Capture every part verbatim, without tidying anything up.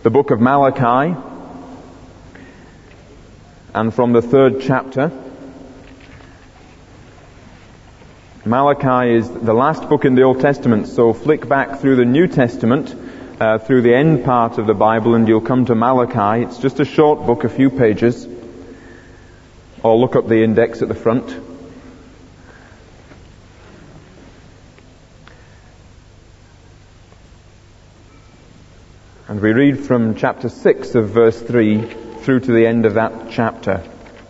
the book of Malachi, and from the third chapter. Malachi is the last book in the Old Testament, so flick back through the New Testament, uh, through the end part of the Bible, and you'll come to Malachi. It's just a short book, a few pages. Or look up the index at the front. And we read from chapter six of verse three through to the end of that chapter.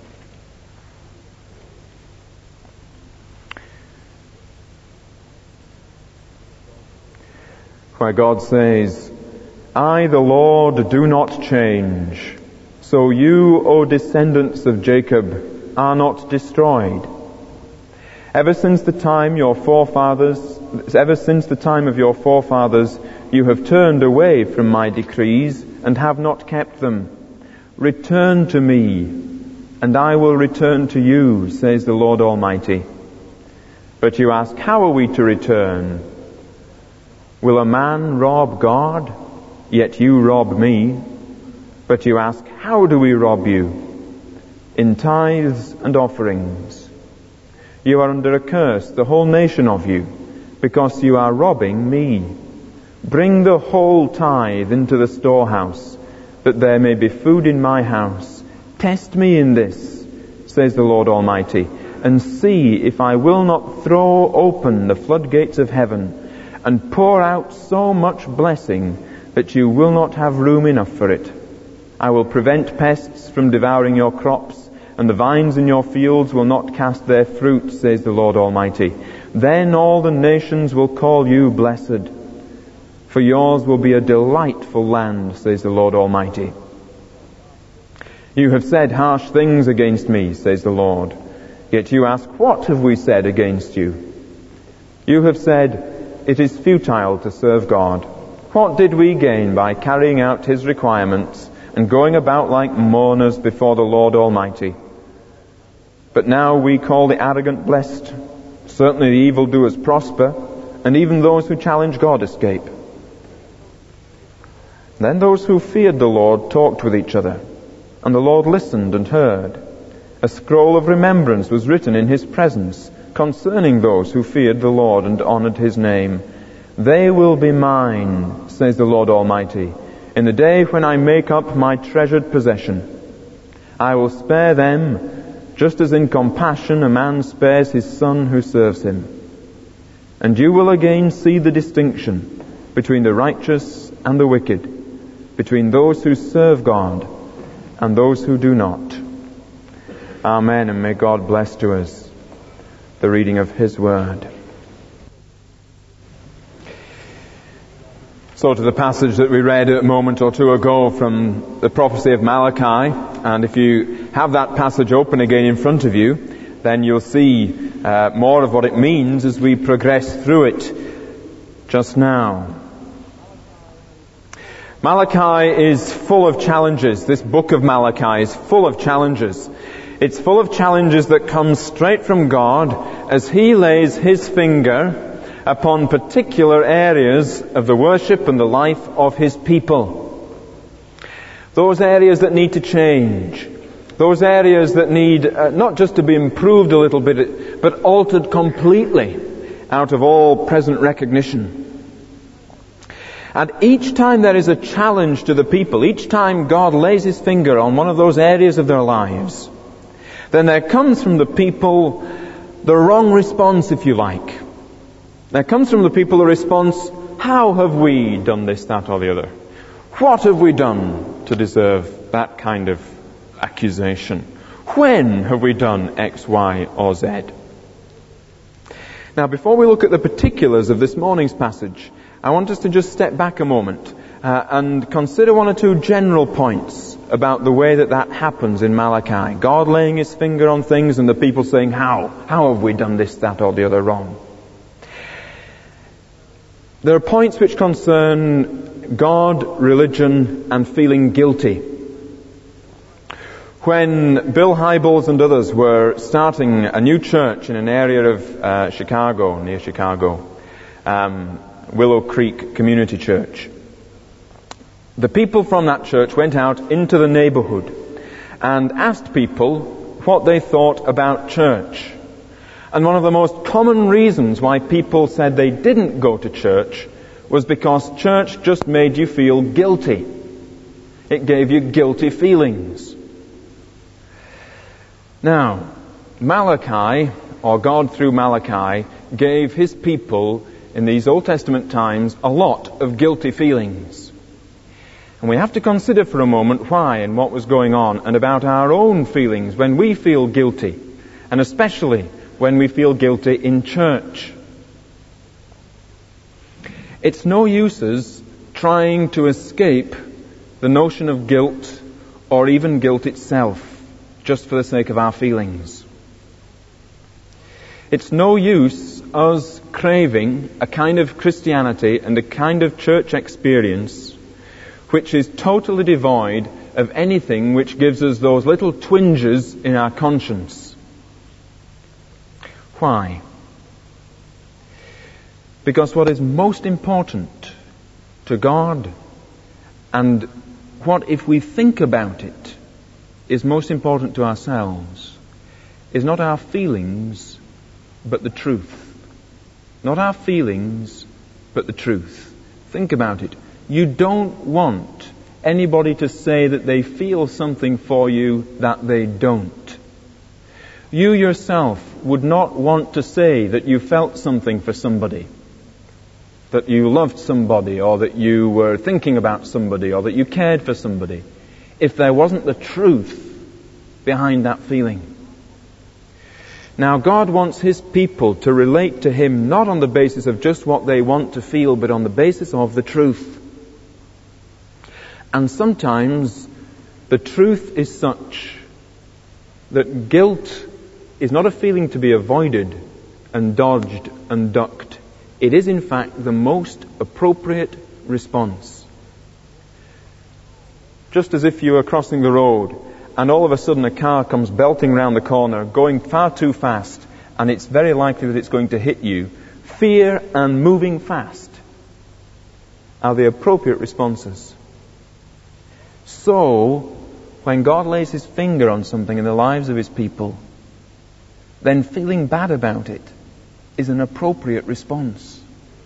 Where God says, I, the Lord, do not change. So you, O descendants of Jacob, are not destroyed. Ever since the time your forefathers, ever since the time of your forefathers, you have turned away from my decrees and have not kept them. Return to me, and I will return to you, says the Lord Almighty. But you ask, how are we to return? Will a man rob God? Yet you rob me. But you ask, how do we rob you? In tithes and offerings. You are under a curse, the whole nation of you, because you are robbing me. Bring the whole tithe into the storehouse, that there may be food in my house. Test me in this, says the Lord Almighty, and see if I will not throw open the floodgates of heaven and pour out so much blessing that you will not have room enough for it. I will prevent pests from devouring your crops, and the vines in your fields will not cast their fruit, says the Lord Almighty. Then all the nations will call you blessed, for yours will be a delightful land, says the Lord Almighty. You have said harsh things against me, says the Lord. Yet you ask, what have we said against you? You have said, it is futile to serve God. What did we gain by carrying out His requirements and going about like mourners before the Lord Almighty? But now we call the arrogant blessed. Certainly the evildoers prosper, and even those who challenge God escape. Then those who feared the Lord talked with each other, and the Lord listened and heard. A scroll of remembrance was written in His presence concerning those who feared the Lord and honored His name. They will be mine, says the Lord Almighty, in the day when I make up my treasured possession. I will spare them, just as in compassion a man spares his son who serves him. And you will again see the distinction between the righteous and the wicked, between those who serve God and those who do not. Amen, and may God bless to us the reading of His Word. So to the passage that we read a moment or two ago from the prophecy of Malachi, and if you have that passage open again in front of you, then you'll see uh, more of what it means as we progress through it just now. Malachi is full of challenges. This book of Malachi is full of challenges. It's full of challenges that come straight from God as He lays His finger upon particular areas of the worship and the life of His people. Those areas that need to change. Those areas that need uh, not just to be improved a little bit, but altered completely out of all present recognition. And each time there is a challenge to the people, each time God lays His finger on one of those areas of their lives, then there comes from the people the wrong response, if you like. There comes from the people a response, how have we done this, that or the other? What have we done to deserve that kind of accusation? When have we done X, Y or Z? Now before we look at the particulars of this morning's passage, I want us to just step back a moment uh, and consider one or two general points about the way that that happens in Malachi. God laying His finger on things and the people saying, how? How have we done this, that or the other wrong? There are points which concern God, religion, and feeling guilty. When Bill Hybels and others were starting a new church in an area of uh, Chicago, near Chicago, um, Willow Creek Community Church, The people from that church went out into the neighborhood and asked people what they thought about church. And one of the most common reasons why people said they didn't go to church was because church just made you feel guilty. It gave you guilty feelings. Now, Malachi, or God through Malachi, gave his people in these Old Testament times a lot of guilty feelings. And we have to consider for a moment why and what was going on, and about our own feelings when we feel guilty, and especially when we feel guilty in church. It's no use trying to escape the notion of guilt, or even guilt itself, just for the sake of our feelings. It's no use us craving a kind of Christianity and a kind of church experience which is totally devoid of anything which gives us those little twinges in our conscience. Why? Because what is most important to God, and what, if we think about it, is most important to ourselves, is not our feelings, but the truth. Not our feelings, but the truth. Think about it. You don't want anybody to say that they feel something for you that they don't. You yourself would not want to say that you felt something for somebody, that you loved somebody, or that you were thinking about somebody, or that you cared for somebody, if there wasn't the truth behind that feeling. Now, God wants his people to relate to him not on the basis of just what they want to feel, but on the basis of the truth. And sometimes the truth is such that guilt is not a feeling to be avoided and dodged and ducked. It is, in fact, the most appropriate response. Just as if you were crossing the road and all of a sudden a car comes belting round the corner, going far too fast, and it's very likely that it's going to hit you. Fear and moving fast are the appropriate responses. So, when God lays his finger on something in the lives of his people, then feeling bad about it is an appropriate response.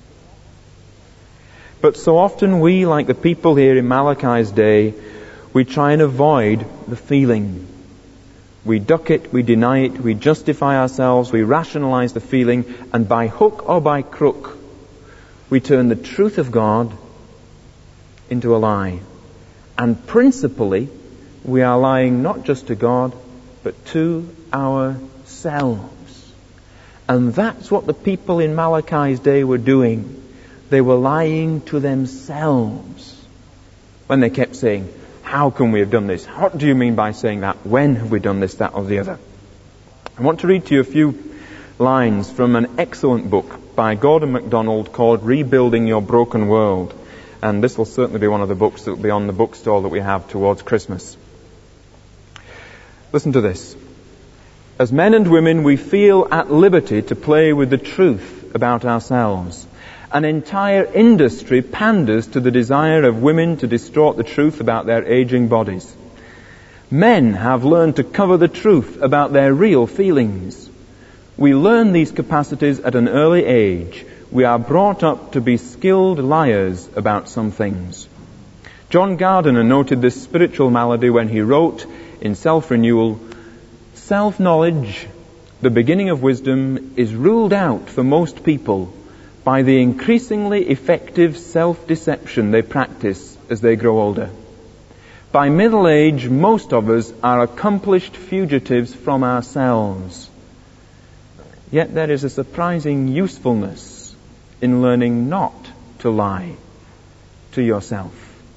But so often we, like the people here in Malachi's day, we try and avoid the feeling. We duck it, we deny it, we justify ourselves, we rationalize the feeling, and by hook or by crook, we turn the truth of God into a lie. And principally, we are lying not just to God, but to ourselves. And that's what the people in Malachi's day were doing. They were lying to themselves when they kept saying, how can we have done this? What do you mean by saying that? When have we done this, that, or the other? I want to read to you a few lines from an excellent book by Gordon MacDonald called Rebuilding Your Broken World. And this will certainly be one of the books that will be on the bookstall that we have towards Christmas. Listen to this. As men and women, we feel at liberty to play with the truth about ourselves. An entire industry panders to the desire of women to distort the truth about their aging bodies. Men have learned to cover the truth about their real feelings. We learn these capacities at an early age. We are brought up to be skilled liars about some things. John Gardiner noted this spiritual malady when he wrote in Self-Renewal, self-knowledge, the beginning of wisdom, is ruled out for most people by the increasingly effective self-deception they practice as they grow older. By middle age, most of us are accomplished fugitives from ourselves. Yet there is a surprising usefulness in learning not to lie to yourself.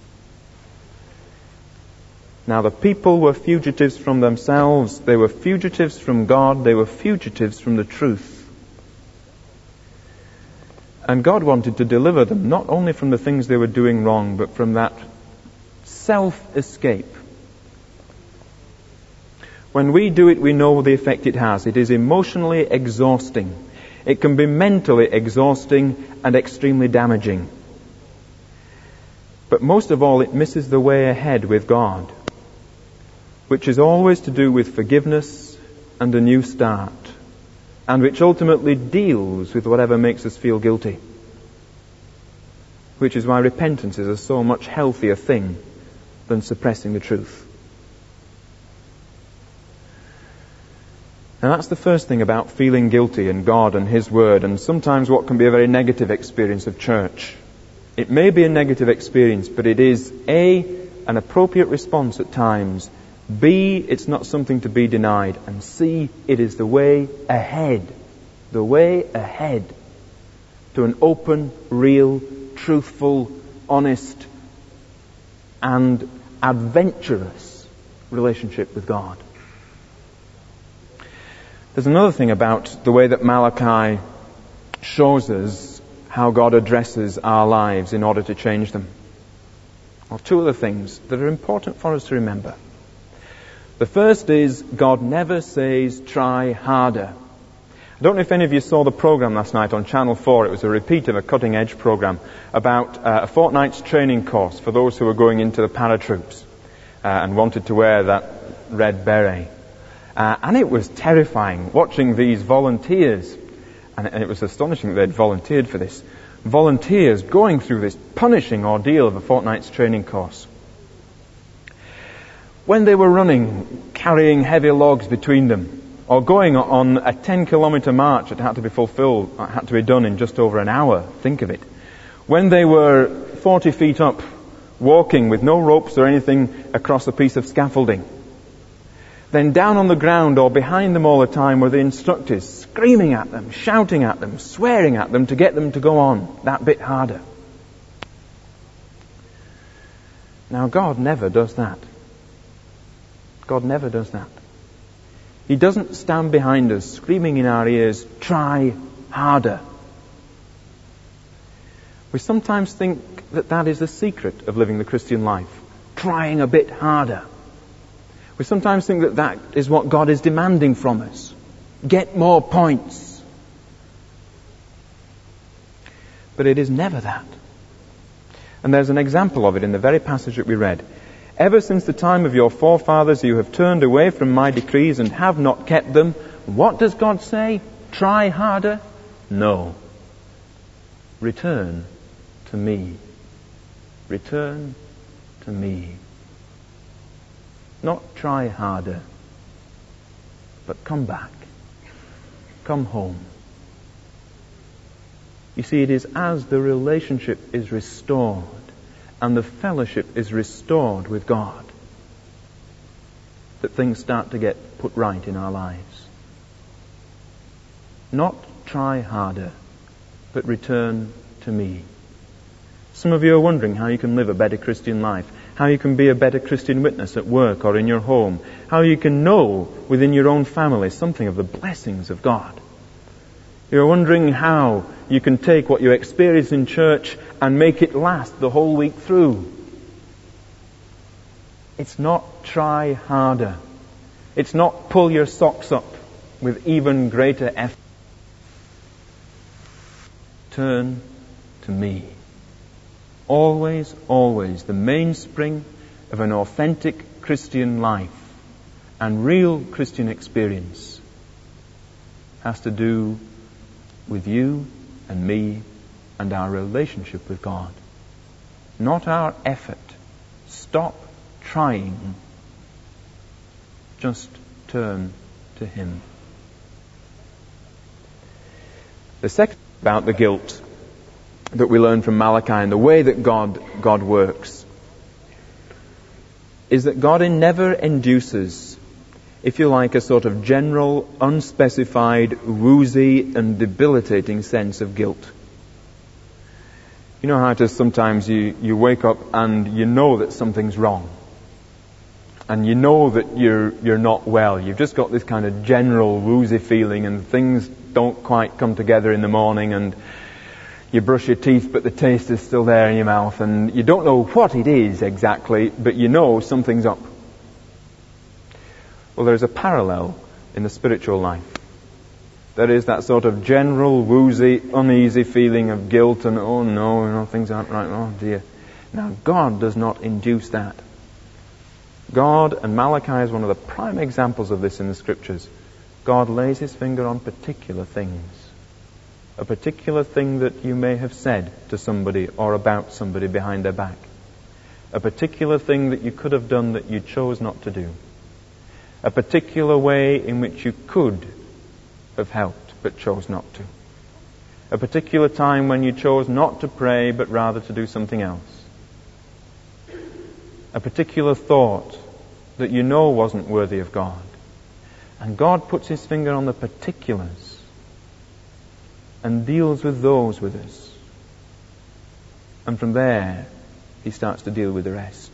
Now, the people were fugitives from themselves, they were fugitives from God, they were fugitives from the truth. And God wanted to deliver them not only from the things they were doing wrong, but from that self-escape. When we do it, we know the effect it has. It is emotionally exhausting. It can be mentally exhausting and extremely damaging. But most of all, it misses the way ahead with God, which is always to do with forgiveness and a new start, and which ultimately deals with whatever makes us feel guilty. Which is why repentance is a so much healthier thing than suppressing the truth. Now that's the first thing about feeling guilty and God and His Word, and sometimes what can be a very negative experience of church. It may be a negative experience, but it is A, an appropriate response at times, B, it's not something to be denied, and C, it is the way ahead, the way ahead to an open, real, truthful, honest, and adventurous relationship with God. There's another thing about the way that Malachi shows us how God addresses our lives in order to change them. Or two other things that are important for us to remember. The first is God never says, try harder. I don't know if any of you saw the program last night on Channel four. It was a repeat of a Cutting Edge program about uh, a fortnight's training course for those who were going into the paratroops uh, and wanted to wear that red beret. Uh, and it was terrifying watching these volunteers, and, and it was astonishing that they'd volunteered for this, volunteers going through this punishing ordeal of a fortnight's training course. When they were running, carrying heavy logs between them, or going on a ten kilometre march that had to be fulfilled, had to be done in just over an hour, think of it. When they were forty feet up, walking with no ropes or anything across a piece of scaffolding. Then down on the ground or behind them all the time were the instructors, screaming at them, shouting at them, swearing at them to get them to go on that bit harder. Now God never does that. God never does that. He doesn't stand behind us, screaming in our ears, try harder. We sometimes think that that is the secret of living the Christian life, trying a bit harder. We sometimes think that that is what God is demanding from us. Get more points. But it is never that. And there's an example of it in the very passage that we read. Ever since the time of your forefathers you have turned away from my decrees and have not kept them. What does God say? Try harder? No. Return to me. Return to me. Not try harder, but come back. Come home. You see, it is as the relationship is restored and the fellowship is restored with God that things start to get put right in our lives. Not try harder, but return to me. Some of you are wondering how you can live a better Christian life, how you can be a better Christian witness at work or in your home, how you can know within your own family something of the blessings of God. You're wondering how you can take what you experience in church and make it last the whole week through. It's not try harder. It's not pull your socks up with even greater effort. Turn to me. Always, always the mainspring of an authentic Christian life and real Christian experience has to do with you and me and our relationship with God. Not our effort. Stop trying. Just turn to Him. The second about the guilt that we learn from Malachi and the way that God, God works is that God never induces, if you like, a sort of general, unspecified, woozy and debilitating sense of guilt. You know how it is sometimes you, you wake up and you know that something's wrong. And you know that you're, you're not well. You've just got this kind of general woozy feeling and things don't quite come together in the morning and you brush your teeth but the taste is still there in your mouth and you don't know what it is exactly, but you know something's up. Well, there's a parallel in the spiritual life. There is that sort of general, woozy, uneasy feeling of guilt and, oh no, you know, things aren't right, oh dear. Now, God does not induce that. God, and Malachi is one of the prime examples of this in the Scriptures, God lays his finger on particular things. A particular thing that you may have said to somebody or about somebody behind their back. A particular thing that you could have done that you chose not to do. A particular way in which you could have helped but chose not to. A particular time when you chose not to pray but rather to do something else. A particular thought that you know wasn't worthy of God. And God puts his finger on the particulars and deals with those with us. And from there, he starts to deal with the rest.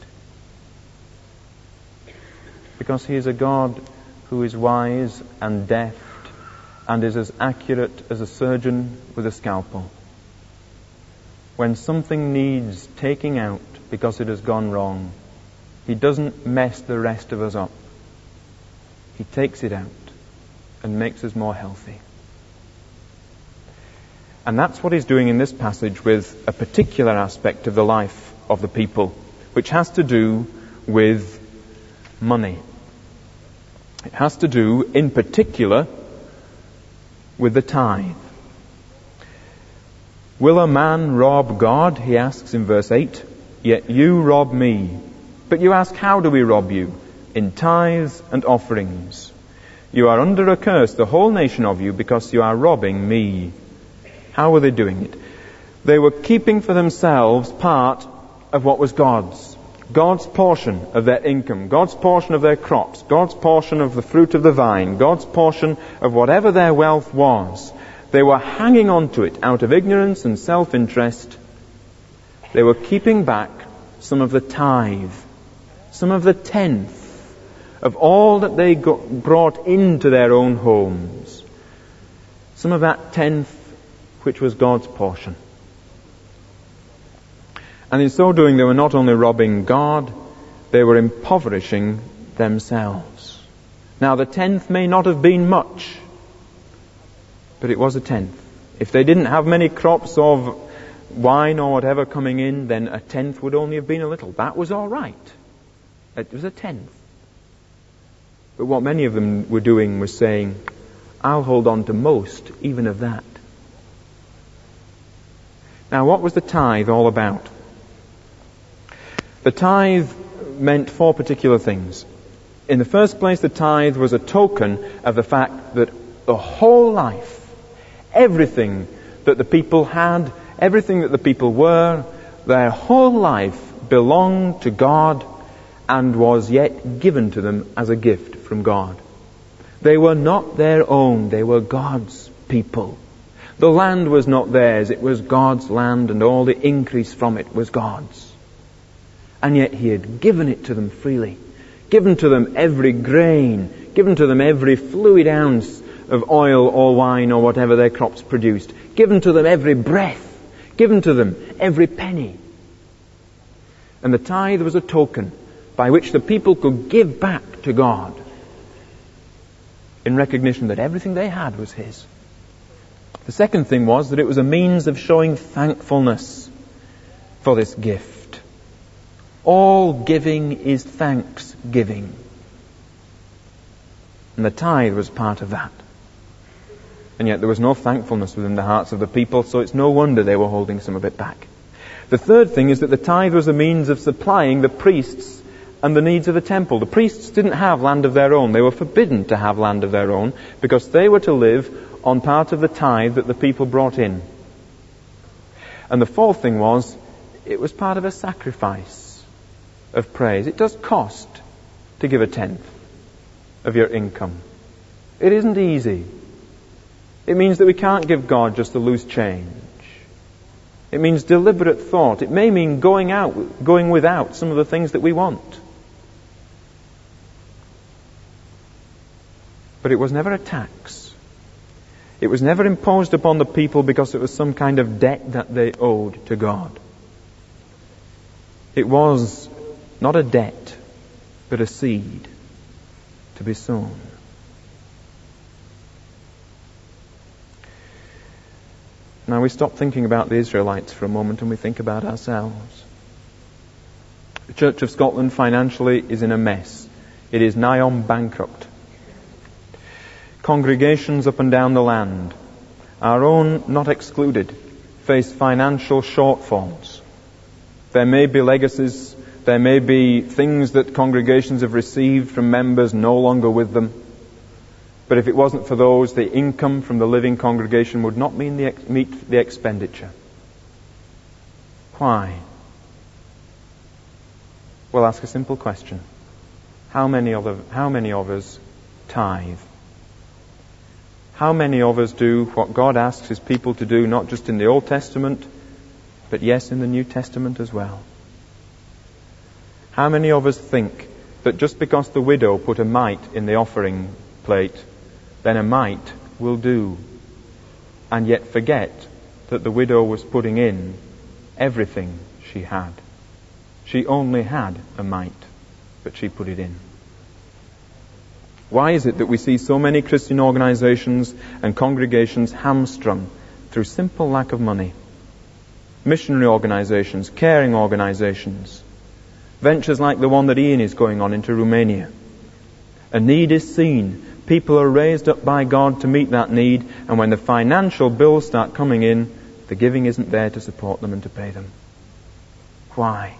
Because he is a God who is wise and deft and is as accurate as a surgeon with a scalpel. When something needs taking out because it has gone wrong, he doesn't mess the rest of us up. He takes it out and makes us more healthy. And that's what he's doing in this passage with a particular aspect of the life of the people, which has to do with money. It has to do, in particular, with the tithe. Will a man rob God? He asks in verse eight. Yet you rob me. But you ask, how do we rob you? In tithes and offerings. You are under a curse, the whole nation of you, because you are robbing me. How were they doing it? They were keeping for themselves part of what was God's. God's portion of their income, God's portion of their crops, God's portion of the fruit of the vine, God's portion of whatever their wealth was. They were hanging on to it out of ignorance and self-interest. They were keeping back some of the tithe, some of the tenth of all that they got, brought into their own homes. Some of that tenth which was God's portion. And in so doing, they were not only robbing God, they were impoverishing themselves. Now, the tenth may not have been much, but it was a tenth. If they didn't have many crops of wine or whatever coming in, then a tenth would only have been a little. That was all right. It was a tenth. But what many of them were doing was saying, I'll hold on to most, even of that. Now, what was the tithe all about? The tithe meant four particular things. In the first place, the tithe was a token of the fact that the whole life, everything that the people had, everything that the people were, their whole life belonged to God and was yet given to them as a gift from God. They were not their own, they were God's people. The land was not theirs, it was God's land, and all the increase from it was God's. And yet he had given it to them freely, given to them every grain, given to them every fluid ounce of oil or wine or whatever their crops produced, given to them every breath, given to them every penny. And the tithe was a token by which the people could give back to God in recognition that everything they had was his. The second thing was that it was a means of showing thankfulness for this gift. All giving is thanksgiving. And the tithe was part of that. And yet there was no thankfulness within the hearts of the people, so it's no wonder they were holding some of it back. The third thing is that the tithe was a means of supplying the priests and the needs of the temple. The priests didn't have land of their own. They were forbidden to have land of their own because they were to live on part of the tithe that the people brought in. And the fourth thing was, it was part of a sacrifice of praise. It does cost to give a tenth of your income. It isn't easy. It means that we can't give God just a loose change. It means deliberate thought. It may mean going out, going without some of the things that we want. But it was never a tax. It was never imposed upon the people because it was some kind of debt that they owed to God. It was not a debt, but a seed to be sown. Now we stop thinking about the Israelites for a moment and we think about ourselves. The Church of Scotland financially is in a mess. It is nigh on bankrupt. Congregations up and down the land, our own not excluded, face financial shortfalls. There may be legacies, there may be things that congregations have received from members no longer with them. But if it wasn't for those, the income from the living congregation would not mean the ex- meet the expenditure. Why? We'll ask a simple question. How many of, the, how many of us tithe? How many of us do what God asks His people to do, not just in the Old Testament, but yes, in the New Testament as well? How many of us think that just because the widow put a mite in the offering plate, then a mite will do, and yet forget that the widow was putting in everything she had? She only had a mite, but she put it in. Why is it that we see so many Christian organizations and congregations hamstrung through simple lack of money? Missionary organizations, caring organizations, ventures like the one that Ian is going on into Romania. A need is seen. People are raised up by God to meet that need, and when the financial bills start coming in, the giving isn't there to support them and to pay them. Why?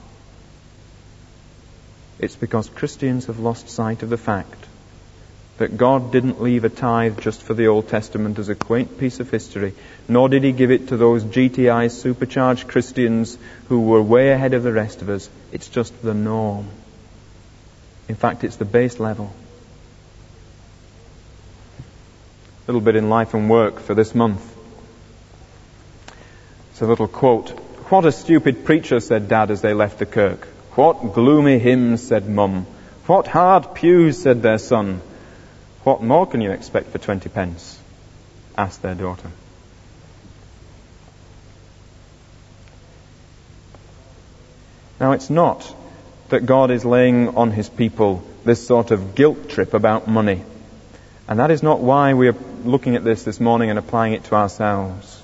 It's because Christians have lost sight of the fact that God didn't leave a tithe just for the Old Testament as a quaint piece of history, nor did He give it to those G T I supercharged Christians who were way ahead of the rest of us. It's just the norm. In fact, it's the base level. A little bit in life and work for this month. It's a little quote. "What a stupid preacher," said Dad as they left the kirk. "What gloomy hymns," said Mum. "What hard pews," said their son. "What more can you expect for twenty pence?" asked their daughter. Now, it's not that God is laying on His people this sort of guilt trip about money. And that is not why we are looking at this this morning and applying it to ourselves.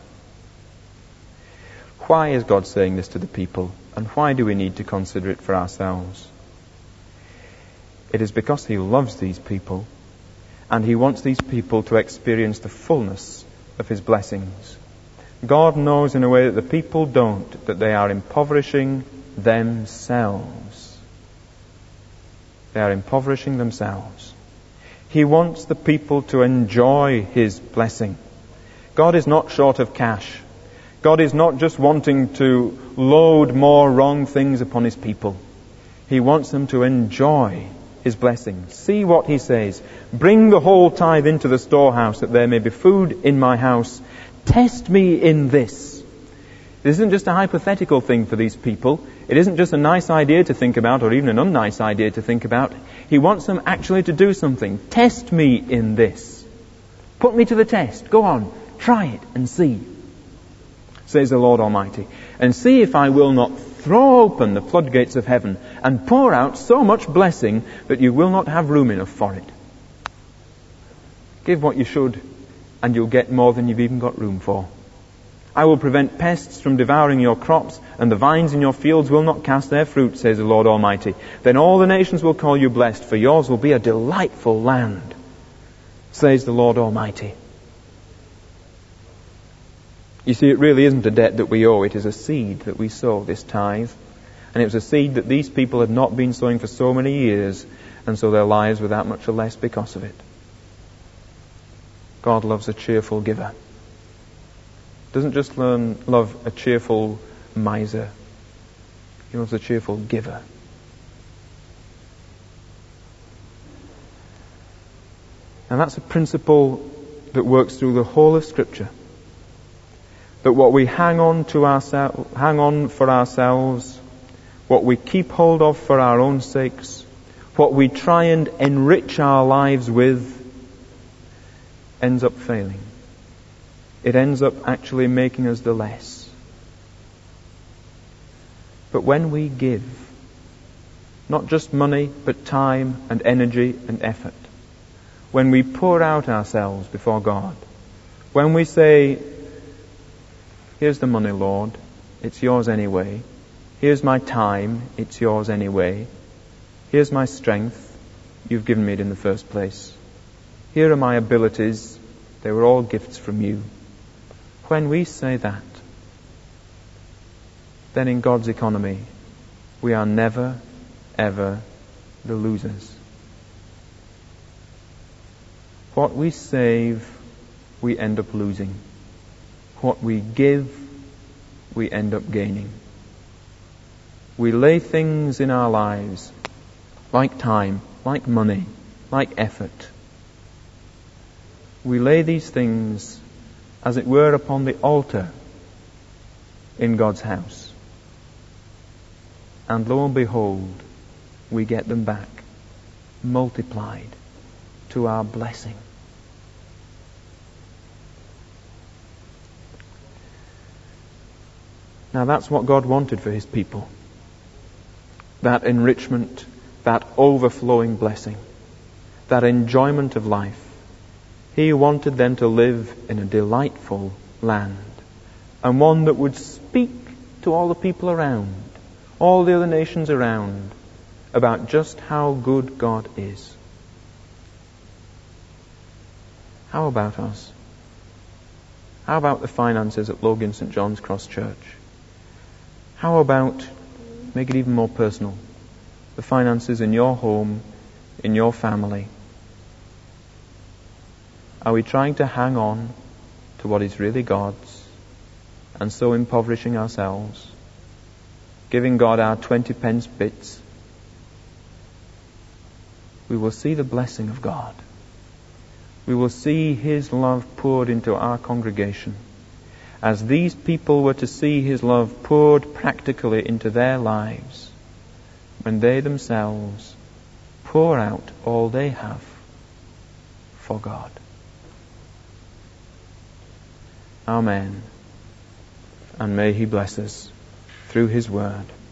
Why is God saying this to the people? And why do we need to consider it for ourselves? It is because He loves these people, and He wants these people to experience the fullness of His blessings. God knows in a way that the people don't that they are impoverishing themselves. They are impoverishing themselves. He wants the people to enjoy His blessing. God is not short of cash. God is not just wanting to load more wrong things upon His people. He wants them to enjoy His blessing. See what He says. "Bring the whole tithe into the storehouse, that there may be food in my house. Test me in this." It isn't just a hypothetical thing for these people. It isn't just a nice idea to think about, or even an unnice idea to think about. He wants them actually to do something. Test me in this. Put me to the test. Go on. Try it and see, says the Lord Almighty. "And see if I will not throw open the floodgates of heaven and pour out so much blessing that you will not have room enough for it." Give what you should, and you'll get more than you've even got room for. "I will prevent pests from devouring your crops, and the vines in your fields will not cast their fruit, says the Lord Almighty. Then all the nations will call you blessed, for yours will be a delightful land, says the Lord Almighty." You see, it really isn't a debt that we owe. It is a seed that we sow, this tithe. And it was a seed that these people had not been sowing for so many years, and so their lives were that much less because of it. God loves a cheerful giver. Doesn't just learn, love a cheerful miser. He loves a cheerful giver. And that's a principle that works through the whole of Scripture. That what we hang on to ourselves, hang on for ourselves, what we keep hold of for our own sakes, what we try and enrich our lives with, ends up failing. It ends up actually making us the less. But when we give, not just money, but time and energy and effort, when we pour out ourselves before God, when we say, "Here's the money, Lord, it's yours anyway, Here's my time, it's yours anyway. Here's my strength, you've given me it in the first place. Here are my abilities, they were all gifts from you. When we say that, then in God's economy, we are never, ever the losers. What we save, we end up losing. What we give, we end up gaining. We lay things in our lives, like time, like money, like effort. We lay these things, as it were, upon the altar in God's house. And lo and behold, we get them back, multiplied to our blessing. Now that's what God wanted for His people. That enrichment, that overflowing blessing, that enjoyment of life. He wanted them to live in a delightful land, and one that would speak to all the people around, all the other nations around, about just how good God is. How about us? How about the finances at Logan St John's Cross Church? How about, make it even more personal, the finances in your home, in your family? Are we trying to hang on to what is really God's, and so impoverishing ourselves, giving God our twenty pence bits? We will see the blessing of God. We will see His love poured into our congregation, as these people were to see His love poured practically into their lives, when they themselves pour out all they have for God. Amen. And may He bless us through His word.